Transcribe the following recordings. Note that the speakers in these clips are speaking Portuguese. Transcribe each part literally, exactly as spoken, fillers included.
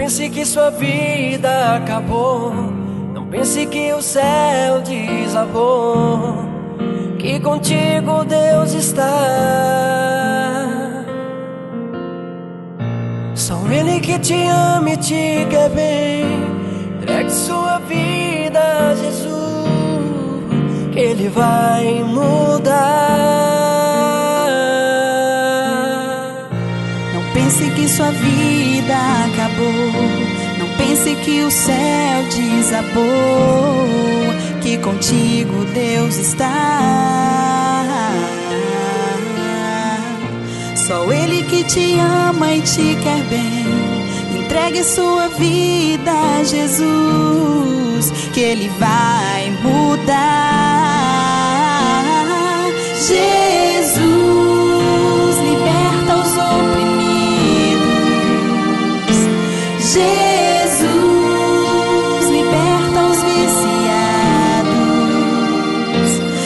pense que sua vida acabou. Não pense que o céu desabou, que contigo Deus está. Só Ele que te ama e te quer bem. Entregue sua vida a Jesus, que Ele vai mudar. Não pense que sua vida acabou. Não pense que o céu desabou, que contigo Deus está. Só Ele que te ama e te quer bem. Entregue sua vida a Jesus, que Ele vai mudar. Jesus liberta os oprimidos. Jesus liberta os viciados.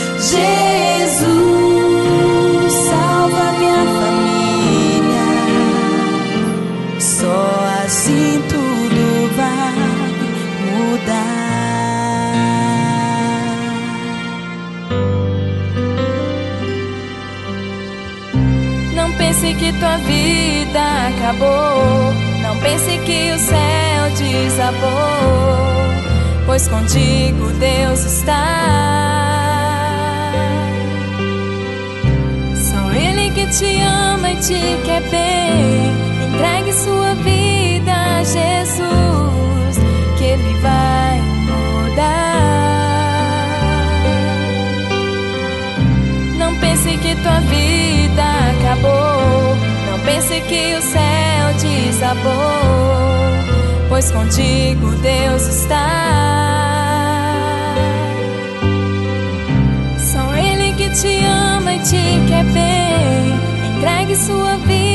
Jesus salva minha família. Só assim tudo vai mudar. Não pense que tua vida acabou. Não pense que o céu desabou, pois contigo Deus está. Só Ele que te ama e te quer bem. Entregue sua vida a Jesus, que Ele vai mudar. Não pense que tua vida acabou. Não pense que o céu desabou, pois contigo Deus está. Só Ele que te ama e te quer bem. Entregue sua vida